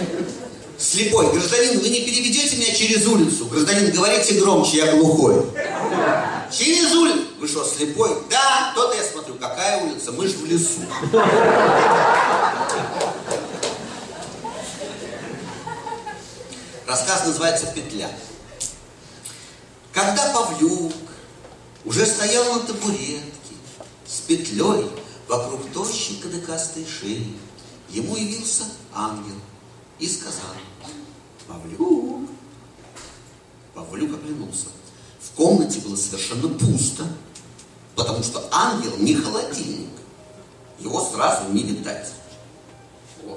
Слепой: гражданин, вы не переведете меня через улицу? Гражданин: говорите громче, я глухой. Через улицу? Вы что, слепой? Да, то-то я смотрю. Какая улица? Мы ж в лесу. Рассказ называется «Петля». Когда Павлюк уже стоял на табуретке с петлей вокруг тощей кадыкастой шеи, ему явился ангел и сказал: «Павлюк». Павлюк оглянулся. В комнате было совершенно пусто, потому что ангел не холодильник. Его сразу не видать. О.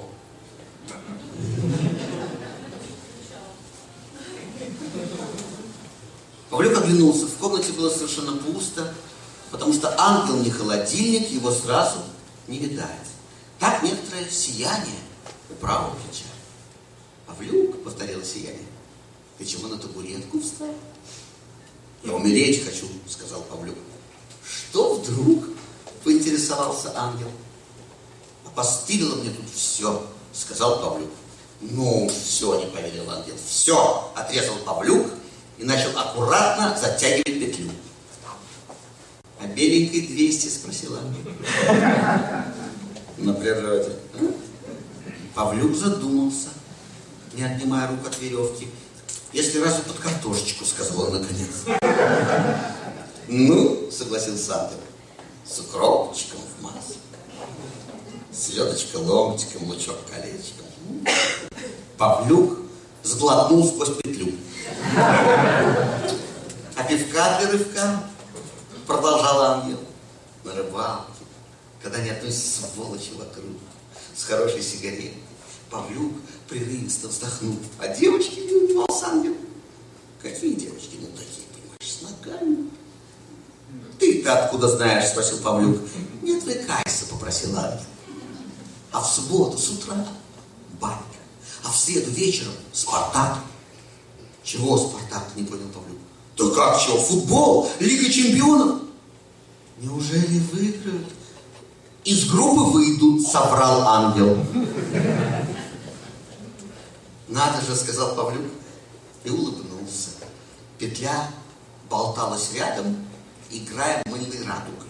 Павлюк оглянулся. В комнате было совершенно пусто, потому что ангел не холодильник, его сразу не видать. Так некоторое сияние у правого плеча. «Павлюк», — повторило сияние, — «ты чего на табуретку встал?» «Я умереть хочу», — сказал Павлюк. «Что вдруг?» — поинтересовался ангел. «Опостылило мне тут все», — сказал Павлюк. «Ну, все», — не поверил ангел. «Все», — отрезал Павлюк и начал аккуратно затягивать петлю. «А беленькой 200?» — спросил ангел. «На природе». Павлюк задумался, не отнимая рук от веревки. «Если разве под картошечку», — сказал он наконец. «Ну», — согласился ангел, — «с укропчиком в масле, селедочка ломтиком, лучок колечком». Павлюк сглотнул сквозь петлю. «А пивка для рывка?» — продолжал ангел. «На рыбалке, когда ни одной сволочи вокруг, с хорошей сигаретой». Павлюк прерывисто вздохнул. «А девочки?» — не унимался ангел. «Какие девочки?» «Ну, такие, понимаешь, с ногами». «Ты-то откуда знаешь?» — спросил Павлюк. «Не отвлекайся», — попросил ангел. «А в субботу с утра банька, а в среду вечером Спартак». «Чего Спартак?» — не понял Павлюк. «Да как чего? Футбол? Лига чемпионов?» «Неужели выиграют?» «Из группы выйдут», — соврал ангел. «Надо же», — сказал Павлюк и улыбнулся. Петля болталась рядом, играя мыльной радугой.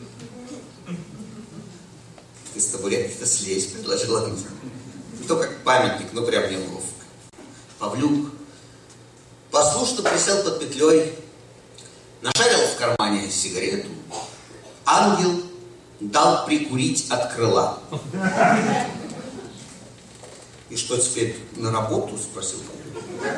«Ты с табуретки-то слезь», — предложил ангел. «То как памятник, но прям неловко». Павлюк послушно присел под петлей, нашарил в кармане сигарету. Ангел дал прикурить от крыла. «И что, теперь на работу?» — спросил Павлюк.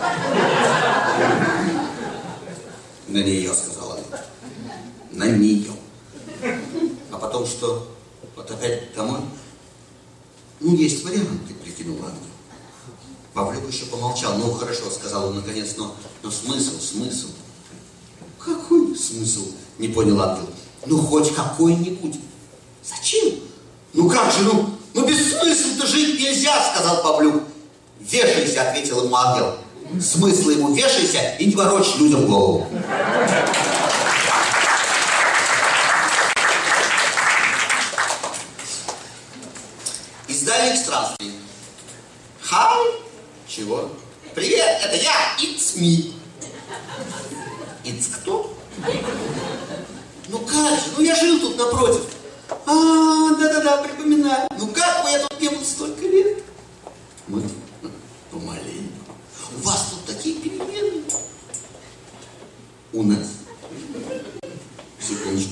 «На нее», — сказал ангел. «На нее». «А потом что? Вот опять домой?» «Ну, есть варианты», — прикинул ангел. Павлюк еще помолчал. «Ну, хорошо», — сказал он наконец, но смысл. «Какой смысл?» — не понял ангел. «Ну, хоть какой-нибудь». «Зачем?» «Ну как же, ну без смысла-то жить нельзя», — сказал Павлюк. «Вешайся», — ответил ему ангел. «Смысл ему вешайся и не ворочь людям голову». Из дальних странствий. Хай! Чего? Привет, это я, it's me. It's кто? Ну как же, я жил тут напротив. Да-да-да, припоминаю. Ну как бы я тут не был столько лет? Мы помаленьку. У вас тут такие перемены. У нас. Секундочку.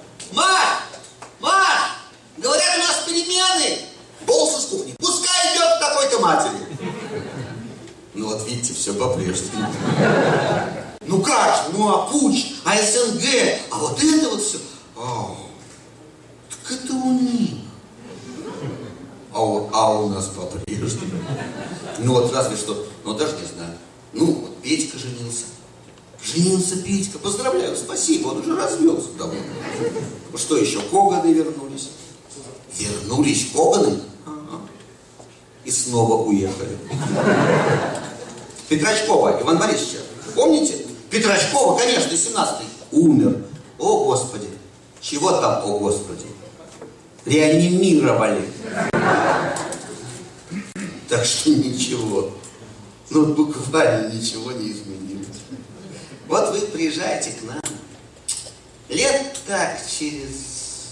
Маш! Говорят, у нас перемены. Голос из кухни. Пускай идет к такой-то матери. Ну вот видите, все по-прежнему. Ну как же, а Пуч, а СНГ, а вот это вот все. Так это у них. А у нас по-прежнему. Ну вот разве что, даже не знаю. Ну вот Петька женился. Женился Петька, поздравляю, спасибо, он уже развелся давно. Что еще, Коганы вернулись. Вернулись Коганы? И снова уехали. Петрачкова, Иван Борисович, помните? Петрачкова, конечно, 17-й. Умер. О, Господи. Чего там, о, Господи? Реанимировали. Так что ничего. Ну, буквально ничего не изменилось. Вот вы приезжаете к нам. Лет так через...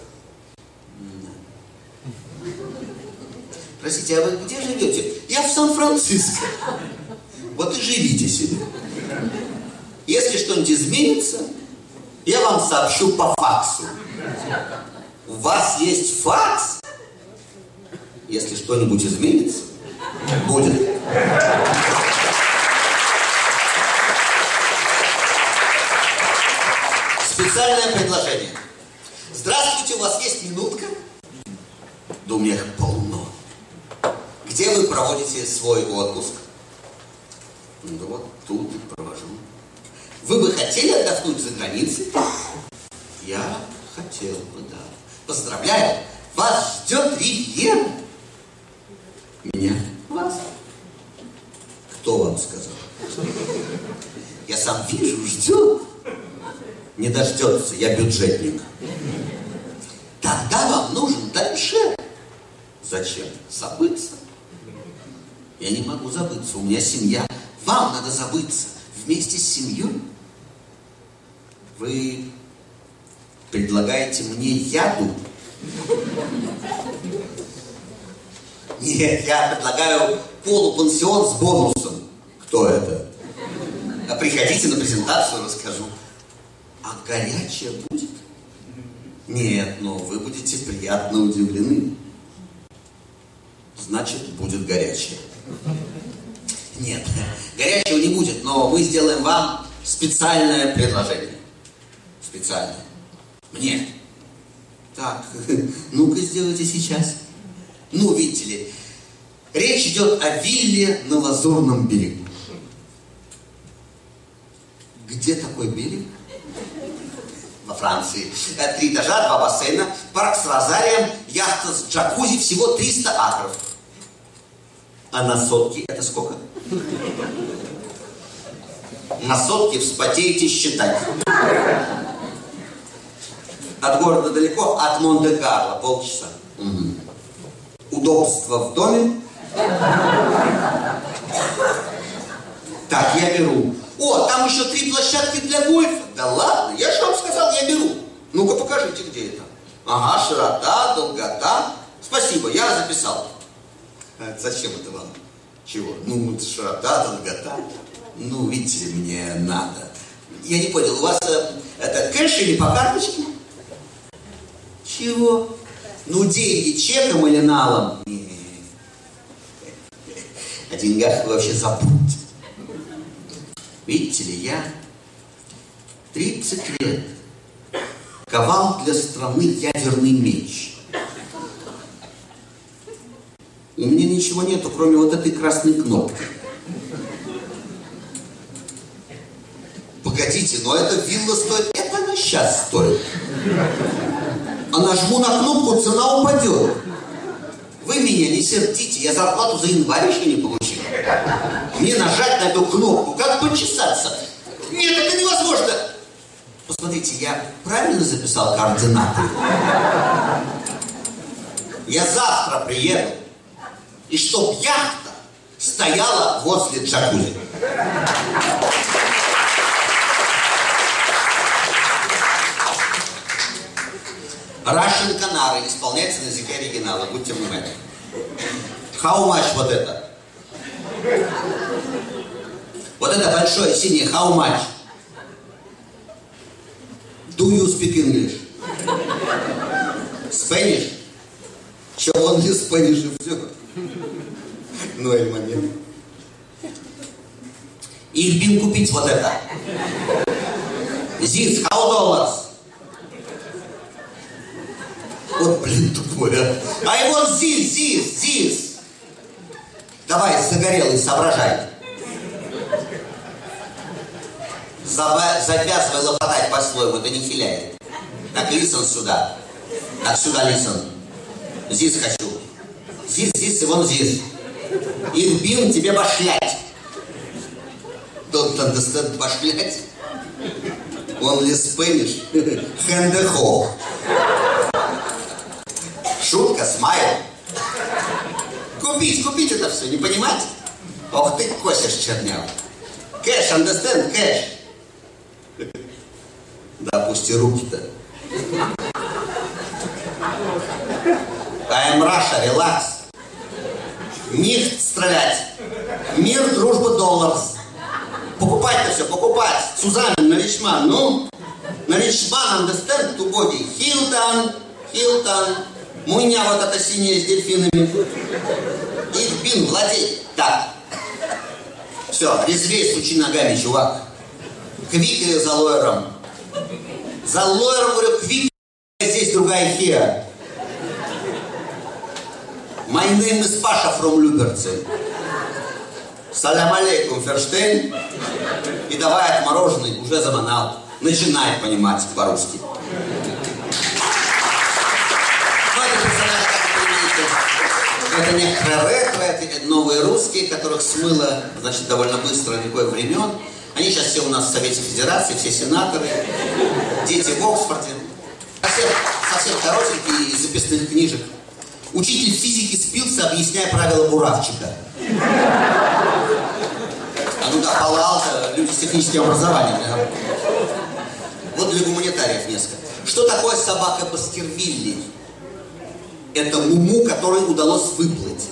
Простите, а вы где живете? Я в Сан-Франциско. Вот и живите себе. Если что-нибудь изменится, я вам сообщу по факсу. У вас есть факс? Если что-нибудь изменится, будет. Специальное предложение. Здравствуйте, у вас есть минутка? Да у меня их полно. Где вы проводите свой отпуск? Да вот тут и провожу. Вы бы хотели отдохнуть за границей? Я хотел бы, да. Поздравляю, вас ждет ривьера. Меня? Вас. Кто вам сказал? Я сам вижу, ждет. Не дождется, я бюджетник. Тогда вам нужен дальше. Зачем? Забыться? Я не могу забыться, у меня семья. Вам надо забыться вместе с семьей. Вы предлагаете мне яду? Нет, я предлагаю полупансион с бонусом. Кто это? А приходите на презентацию, расскажу. А горячее будет? Нет, но вы будете приятно удивлены. Значит, будет горячее. Нет, горячего не будет, но мы сделаем вам специальное предложение. Специальное. Мне. Так, ну-ка сделайте сейчас. Ну, видите ли, речь идет о вилле на Лазурном берегу. Где такой берег? Во Франции. 3 этажа, 2 бассейна, парк с розарием, яхта с джакузи, всего 300 акров. А на сотке это сколько? На сотке вспотеете считать. От города далеко, от Монте-Карло полчаса. Угу. Удобство в доме. Так, я беру. О, там еще 3 площадки для гольфа. Да ладно, я же вам сказал, я беру. Ну-ка покажите, где это. Ага, широта, долгота. Спасибо, я записал. Зачем это вам? Чего? Ну, широта, долгота. Ну, видите ли, мне надо. Я не понял, у вас это кэш или по карточке? Чего? Ну, деньги чеком или налом? О деньгах вы вообще забудьте. Видите ли, я 30 лет ковал для страны ядерный меч. У меня ничего нету, кроме вот этой красной кнопки. Погодите, но эта вилла стоит... Это она сейчас стоит. А нажму на кнопку, цена упадет. Вы меня не сердите, я зарплату за январь еще не получил. Мне нажать на эту кнопку, как почесаться. Нет, это невозможно. Посмотрите, я правильно записал координаты? Я завтра приеду, и чтоб яхта стояла возле джакузи. Russian Canary исполняется на языке оригинала, будьте внимательны. How much вот это? Вот это большое синее, how much? Do you speak English? Spanish? Че, он не Spanish и все? Ну, и момент. Их бин купить вот это. This, how dollars? Вот, блин, тупое. I want this. Давай, загорелый, соображай. Завязывай лопотать по-своему, это не хиляет. Так, listen сюда. Так, сюда listen. Здесь хочу. Здесь и вон здесь. Их бил тебе башлять. Don't understand башлять. Only Spanish. Хэндехо. Шутка, смайл. купить это все, не понимать? Ох ты, косишь чернявый. Кэш, understand, кэш. Да, опусти руки-то. I'm Russia, relax. Мир стрелять. Мир, дружба, доллар. Покупать-то все, покупать. Сузанна, Наричман, ну? Наричман, understand, тубогий. Хилтон, Хилтон. Муйня вот эта синяя с дельфинами. Их бин, владей. Так. Все, резвей, стучи ногами, чувак. Квикай за лоером. За лоером, говорю, квикай, здесь другая хера. My name is Паша from Люберцы. Салям алейкум, Ферштейн. И давай отмороженный, уже заманал. Начинает понимать по-русски. Ну, это персонаж, как вы понимаете, это некоторые ретро, это новые русские, которых смыло, значит, довольно быстро никакое времен. Они сейчас все у нас в Совете Федерации, все сенаторы, дети в Оксфорде. Совсем коротенькие из записных книжек. Учитель физики спился, объясняя правила буравчика. А ну да, Пало-Алто, люди с техническим образованием. Да? Вот для гуманитариев несколько. Что такое собака Баскервилли? Это муму, которой удалось выплыть.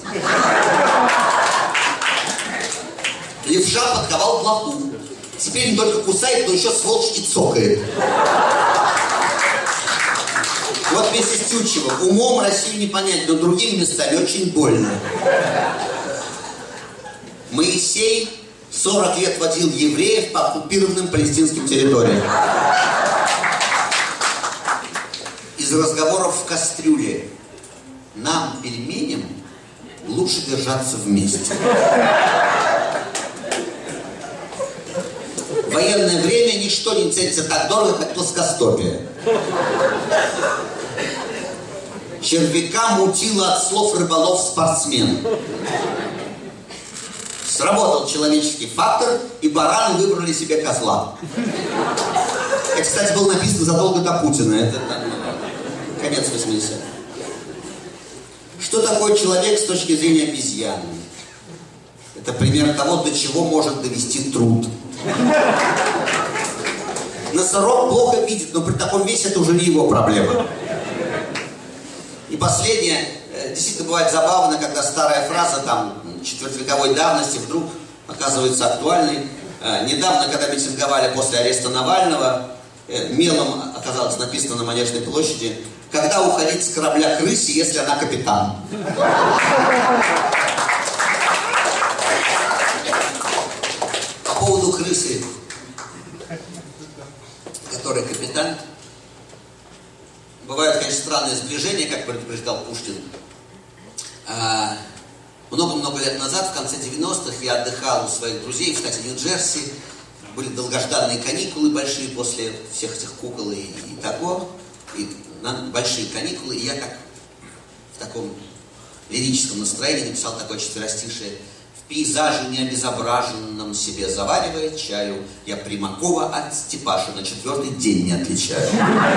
Левша подковал блоху. Теперь не только кусает, но еще сволочь и цокает. Вот вместе с Тютчевым. Умом Россию не понять, но другими местами очень больно. Моисей 40 лет водил евреев по оккупированным палестинским территориям. Из разговоров в кастрюле. Нам, пельменям, лучше держаться вместе. В военное время ничто не ценится так дорого, как плоскостопие. Червяка мутило от слов рыболов-спортсмен. Сработал человеческий фактор, и бараны выбрали себе козла. Это, кстати, было написано задолго до Путина. Это конец 80-х. Что такое человек с точки зрения обезьяны? Это пример того, до чего может довести труд. Носорог плохо видит, но при таком весе это уже не его проблема. И последнее. Действительно бывает забавно, когда старая фраза там четвертьвековой давности вдруг оказывается актуальной. Недавно, когда митинговали после ареста Навального, мелом оказалось написано на Манежной площади: «Когда уходить с корабля крысе, если она капитан?» По поводу крысы, которая капитан, бывают, конечно, странные сближения, как предупреждал Пушкин. Много-много лет назад, в конце 90-х, я отдыхал у своих друзей в штате Нью-Джерси. Были долгожданные каникулы большие после всех этих кукол и того. И большие каникулы. И я как в таком лирическом настроении написал такое четверостишее: «В пейзаже необезображенном себе заваривая чаю, я Примакова от Степаша на 4-й день не отличаю».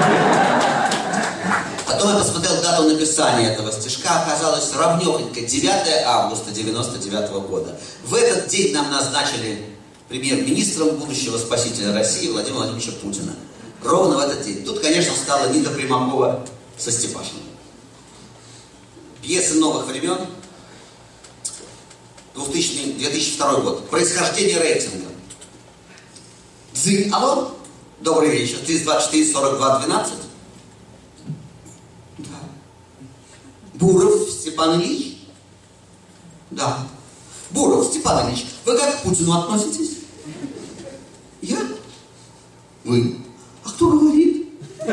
Потом я посмотрел дату написания этого стишка, оказалось равнёхонько 9 августа 99-го года. В этот день нам назначили премьер-министром будущего спасителя России Владимира Владимировича Путина. Ровно в этот день. Тут, конечно, стало не до Примакова со Степашиным. Пьесы новых времен. 2002 год. Происхождение рейтинга. Дзынь. Алло? Добрый вечер. 324-42-12. Да. Буров Степан Ильич? Да. Буров Степан Ильич, вы как к Путину относитесь? Я? Вы. А кто говорит?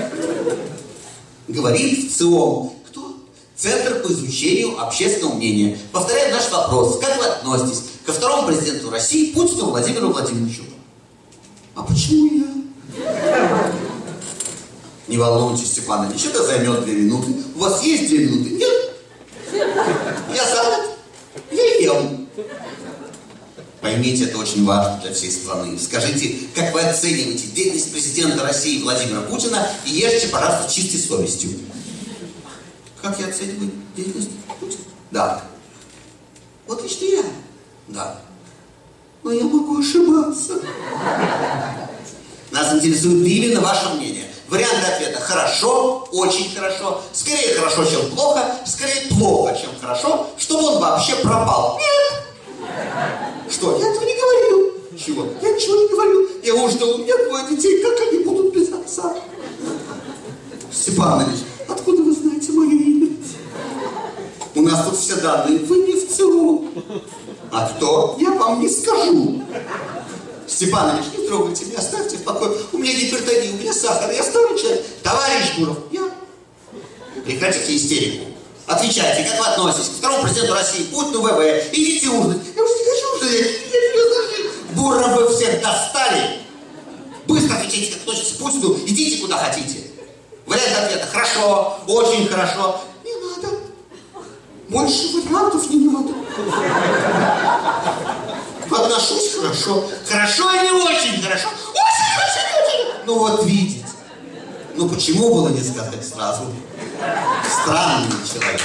Говорит в ЦИОМ. Кто? Центр по изучению общественного мнения. Повторяю наш вопрос. Как вы относитесь ко второму президенту России Путину Владимиру Владимировичу? А почему я? Не волнуйтесь, Степан Ильич, это займет 2 минуты. У вас есть 2 минуты? Нет? Я занят. Я ем. Поймите, это очень важно для всей страны. Скажите, как вы оцениваете деятельность президента России Владимира Путина, и ешьте, пожалуйста, чистой совестью. Как я оцениваю деятельность Путина? Да. Вот лично я. Да. Но я могу ошибаться. Нас интересует именно ваше мнение. Варианты ответа: хорошо, очень хорошо, скорее хорошо, чем плохо, скорее плохо, чем хорошо, чтобы он вообще пропал. Нет! Что? Я этого не говорил. Чего? Я ничего не говорил. Я ужинал, у меня 2 детей, как они будут без отца? Степанович, откуда вы знаете мое имя? У нас тут все данные. Вы не в ЦРУ. А кто? Я вам не скажу. Степанович, не трогайте меня, оставьте в покое. У меня гипертония, у меня сахар, я старый человек. Товарищ Гуров, я... Прекратите истерику. Отвечайте, как вы относитесь к второму президенту России, Путину, ВВ? Идите ужинать. Я уже не хочу ужинать. Гуров, вы всех достали. Быстро отвечайте, как относитесь к Путину. Идите куда хотите. Вариант ответа: хорошо, очень хорошо. Не надо. Больше вариантов не надо. Отношусь хорошо. Хорошо или очень хорошо? Очень. Ну вот видите. Ну почему было не сказать сразу? Странный человек.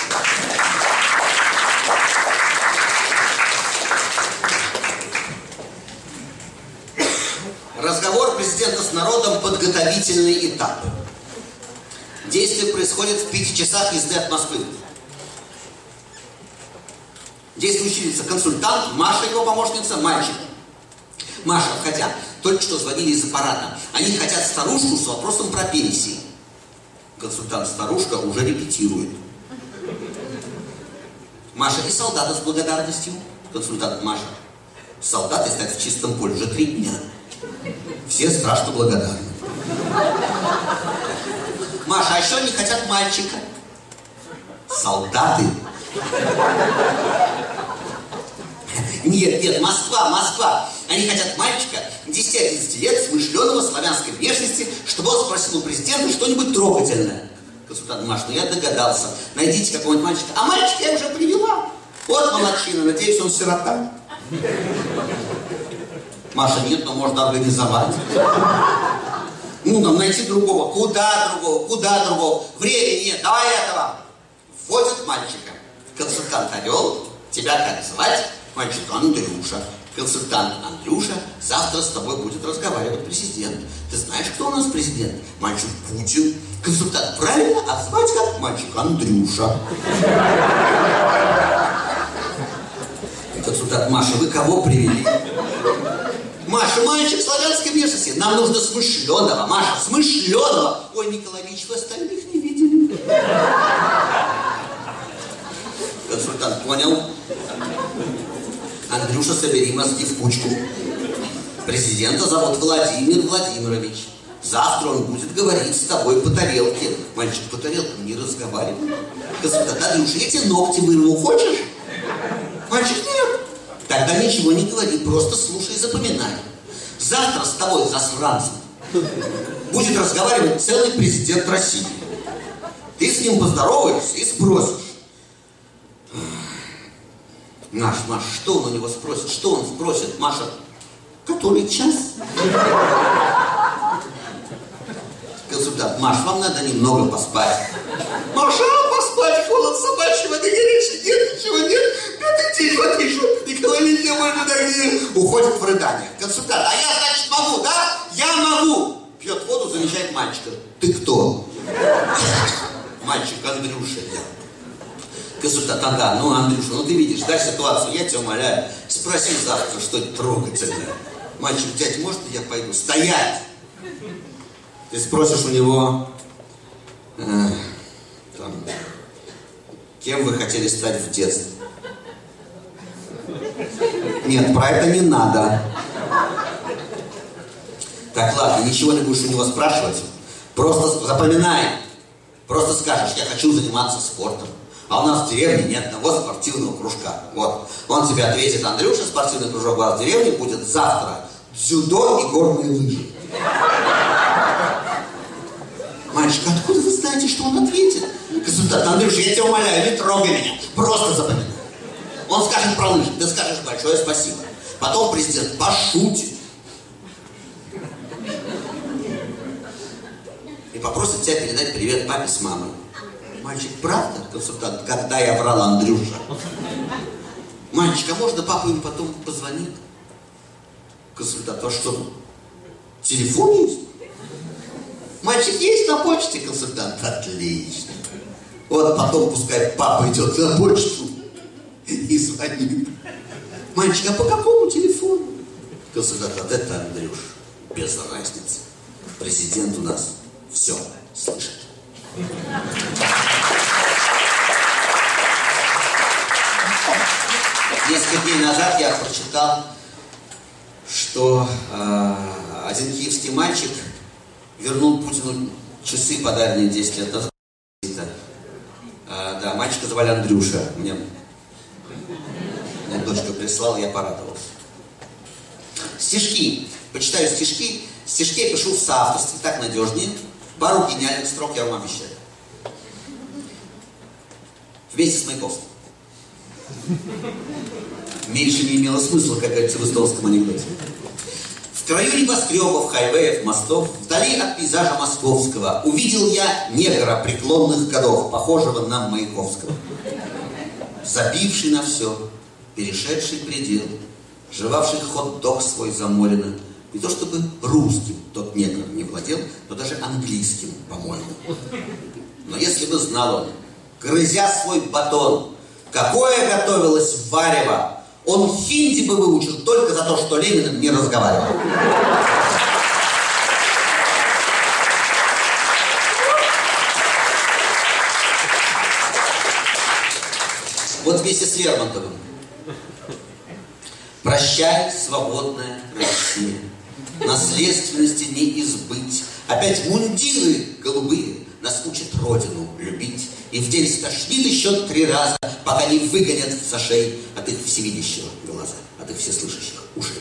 Разговор президента с народом — подготовительный этап. Действие происходит в 5 часах езды от Москвы. Действующие лица: консультант, Маша, его помощница, мальчик. Маша, входя, только что звонили из аппарата. Они хотят старушку с вопросом про пенсии. Консультант-старушка уже репетирует. Маша: и солдата с благодарностью. Консультант: Маша, солдаты стоят в чистом поле уже 3 дня. Все страшно благодарны. Маша: а еще они хотят мальчика. Солдаты. Нет, Москва. Они хотят мальчика 10-11 лет, смышленого, славянской внешности, чтобы он спросил у президента что-нибудь трогательное. Консультант: Маш, ну я догадался. Найдите какого-нибудь мальчика. А мальчика я уже привела. Вот молодчина, надеюсь, он сирота. Маша: нет, но можно организовать. Ну, нам найти другого. Куда другого? Времени нет, давай этого. Вводят мальчика. Консультант: Орел, тебя как звать? Мальчик: Андрюша. Консультант: Андрюша, завтра с тобой будет разговаривать президент. Ты знаешь, кто у нас президент? Мальчик: Путин. Консультант: правильно, а звать как? Мальчик: Андрюша. Консультант: Маша, вы кого привели? Маша: мальчик славянской внешности. Нам нужно смышленого. Маша: смышленого. Ой, Николай Ильич, вы остальных не видели. Консультант: понял. Андрюша, собери мозги в кучку. Президента зовут Владимир Владимирович. Завтра он будет говорить с тобой по тарелке. Мальчик: по тарелкам не разговаривай. Консультант: Андрюша, я тебе ногти вырву, хочешь? Мальчик: нет. Тогда ничего не говори, просто слушай и запоминай. Завтра с тобой, засранцем, будет разговаривать целый президент России. Ты с ним поздороваешься и спросишь: Маш, что он у него спросит? Что он спросит? Маша: который час? Консультант: Маш, вам надо немного поспать. Маша: поспать, холод собачий, воды горячей нет, ничего нет. 5-й день, вот еще, Николай Ильич, я больше дорогие. Уходит в рыдание. Консультант: а я, значит, могу, да? Я могу. Пьет воду, замечает мальчика. Ты кто? Мальчик: Андрюша я. Консультант: ага, ну, Андрюша, ну ты видишь, да, ситуацию, я тебя умоляю, спроси завтра что-нибудь трогательное. Мальчик: дядь, может я пойду? Стоять! Ты спросишь у него, кем вы хотели стать в детстве? Нет, про это не надо. Так, ладно, ничего не будешь у него спрашивать. Просто запоминай. Просто скажешь: я хочу заниматься спортом. А у нас в деревне нет одного спортивного кружка. Вот. Он тебе ответит: Андрюша, спортивный кружок у вас в деревне будет завтра дзюдо и горные лыжи. Мальчик: откуда вы знаете, что он ответит? Консультант: Андрюша, я тебя умоляю, не трогай меня. Просто запоминай. Он скажет про лыжи, ты скажешь большое спасибо. Потом президент пошутит. И попросит тебя передать привет папе с мамой. Мальчик: правда? Консультант: когда я врал, Андрюша? Мальчик, а можно папа им потом позвонит? Консультант, а что? Телефон есть? Мальчик, есть на почте? Консультант, отлично. Вот потом пускай папа идет на почту и звонит. Мальчик, а по какому телефону? Консультант, это, Андрюш, без разницы. Президент у нас все слышит. Несколько дней назад я прочитал, что один киевский мальчик вернул Путину часы, подаренные 10 лет назад. Да, мальчика звали Андрюша. Мне дочка прислала, я порадовался. Стишки. Почитаю стишки. Стишки я пишу в соавторстве, так надежнее. Пару гениальных строк я вам обещаю. Вместе с Маяковским. Меньше не имело смысла, как говорится в эстонском анекдоте. В краю небоскребов, хайвеев, мостов, вдали от пейзажа московского, увидел я негра преклонных годов, похожего на Маяковского. Забивший на все, перешедший предел, жевавший хот-дог свой замолено. Не то чтобы русским тот негр не владел, но даже английским, по-моему. Но если бы знал он, грызя свой батон, какое готовилось варево, он хинди бы выучил только за то, что Ленин не разговаривал. Вот вместе с Лермонтовым. Прощай, свободная Россия, наследственности не избыть. Опять мундиры голубые нас учат родину любить. И в день стошнит еще 3 раза, пока не выгонят в зашей от их всевидящего глаза, от их всеслышащих ушей.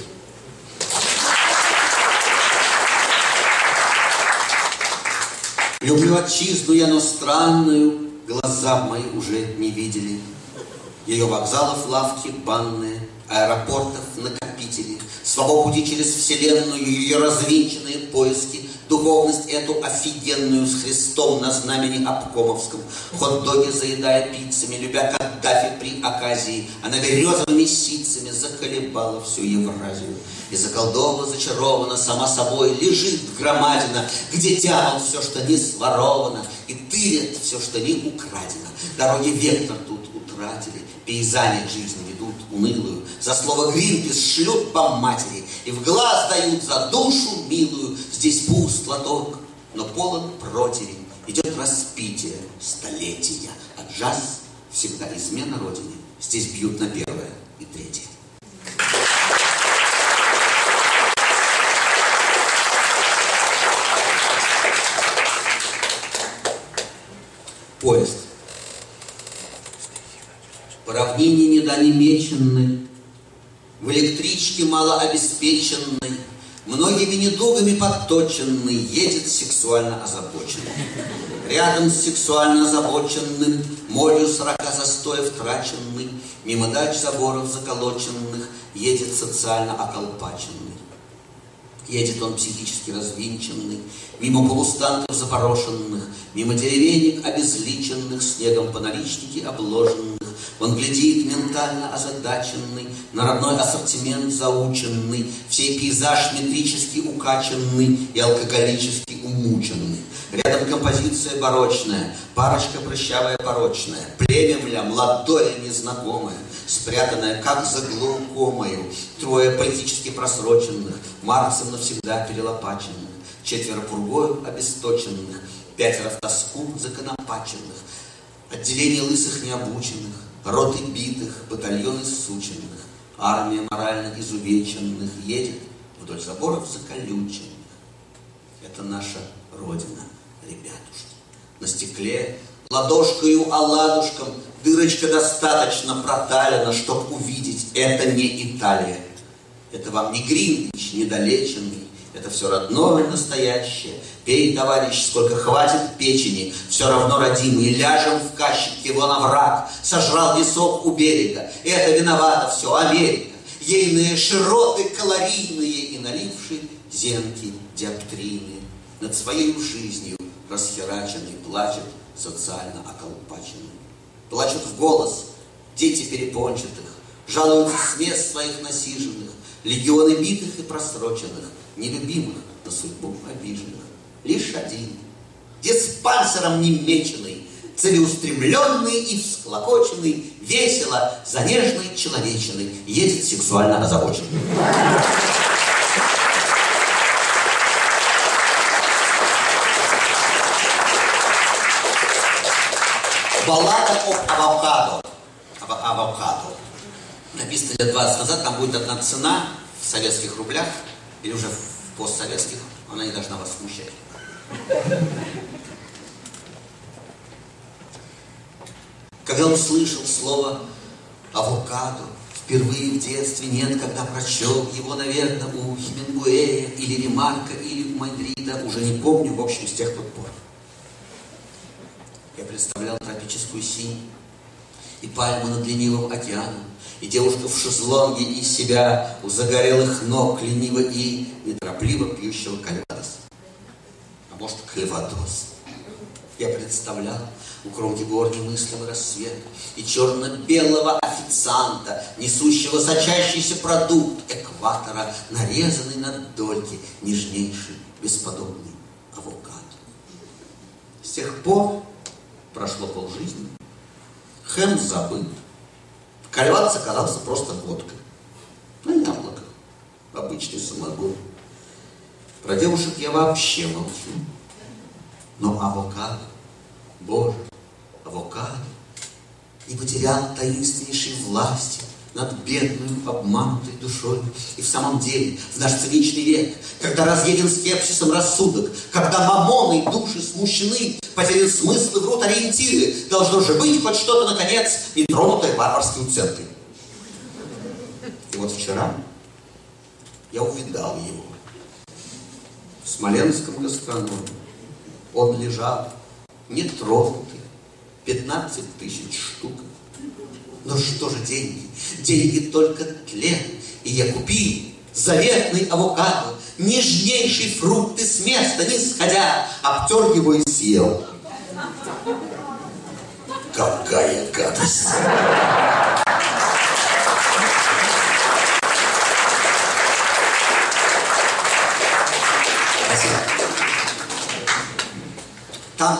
Люблю отчизну я, но странную глаза мои уже не видели. Ее вокзалов, лавки, банные, аэропортов, накопители, свободу пути через вселенную, ее развинченные поиски, духовность эту офигенную с Христом на знамени обкомовском, хот-доги заедая пиццами, любя Каддафи при оказии, она березовыми ситцами заколебала всю Евразию. И заколдована, зачарована, сама собой лежит громадина, где тянут все, что не своровано, и тырят все, что не украдено. Дороги вектор тут утратили, пейзани жизни ведут унылую, за слово Гринпис шлют по матери, и в глаз дают за душу милую. Здесь пуст лоток, но полон противень, идет распитие столетия, а джаз всегда измена родине. Здесь бьют на первое и третье. Поезд. По равнине недонемеченной, в электричке малообеспеченной, многими недугами подточенный, едет сексуально озабоченный. Рядом с сексуально озабоченным, молью 40 застоев траченный, мимо дач заборов заколоченных, едет социально околпаченный. Едет он психически развинченный, мимо полустантов запорошенных, мимо деревенек обезличенных, снегом по наличнике обложенных. Он глядит ментально озадаченный, на родной ассортимент заученный, в сей пейзаж метрически укачанный и алкоголически умученный. Рядом композиция барочная, парочка прыщавая порочная, племя, мля, молодое незнакомое, спрятанное, как за глаукомою, 3 политически просроченных, Марксом навсегда перелопаченных, 4 пургою обесточенных, 5 в тоску законопаченных, отделение лысых необученных, роты битых, батальоны сученных, армия морально изувеченных едет вдоль заборов заколюченных. Это наша Родина, ребятушки. На стекле ладошкою оладушком дырочка достаточно проталена, чтоб увидеть, это не Италия. Это вам не Гринвич недолеченный, это все родное, настоящее. Пей, товарищ, сколько хватит печени, все равно родимый, ляжем в кащик его на враг, сожрал лесок у берега, это виновата все Америка, ейные широты калорийные и налившие зенки диоптрийные, над своей жизнью расхераченный плачет социально околпаченный. Плачут в голос дети перепончатых, Жалуются с мест своих насиженных, легионы битых и просроченных, нелюбимых, на судьбу обиженных. Лишь один, диспансером не меченый, целеустремленный и всклокоченный, весело, за нежной человечиной, едет сексуально озабоченный. Баллада об авокадо. Написано лет 20 назад, там будет одна цена в советских рублях, или уже в постсоветских, она не должна вас смущать. Когда услышал слово авокадо, впервые в детстве, нет, когда прочел его, наверное, у Хемингуэя, или Ремарка, или у Мадрида, уже не помню, в общем, с тех пор. Я представлял тропическую синь, и пальму над ленивым океаном, и девушку в шезлонге, и себя у загорелых ног лениво и неторопливо пьющего кальвадос. А может, кальвадос. Я представлял у кромки гор немыслимый рассвет и черно-белого официанта, несущего сочащийся продукт экватора, нарезанный на дольки, нежнейший, бесподобный авокадо. С тех пор прошло полжизни, хэм забыт, кальвадос оказался просто водкой, на яблоках, обычный самогон. Про девушек я вообще молчу. Но авокадо, Боже, авокадо не потерял таинственнейшей власти над бедной, обманутой душой. И в самом деле, в наш циничный век, когда разъеден скепсисом рассудок, когда мамоны души смущены, потерян смысл и врут ориентиры, должно же быть хоть что-то, наконец, не тронутое варварским центром. И вот вчера я увидал его в Смоленском гастрономе. Он лежал нетронутый, 15 тысяч штук. Но что же деньги? Деньги только тлен. И я купил заветный авокадо, нежнейший фрукт, и с места не сходя, обтер его и съел. Какая гадость! Спасибо. Там,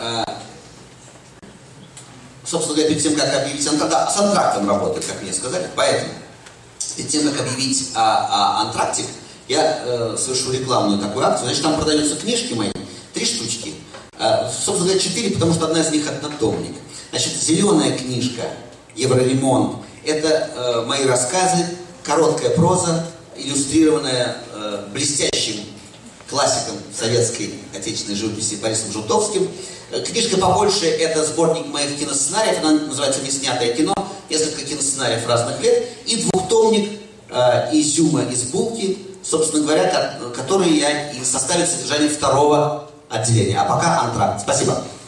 собственно говоря, перед тем, как объявить с антрактом работает, как мне сказали, поэтому перед тем, как объявить антрактик, я совершу рекламную такую акцию. Значит, там продаются книжки мои, 3 штучки. Собственно говоря, 4, потому что одна из них однотомник. Значит, зеленая книжка «Евроремонт» — это мои рассказы, короткая проза, иллюстрированная блестящим классиком советской отечественной живописи Борисом Жутовским. Книжка побольше — это сборник моих киносценариев, она называется «Неснятое кино», несколько киносценариев разных лет, и 2-томник изюма из булки, собственно говоря, который я и составил содержание 2-го отделения. А пока антракт. Спасибо.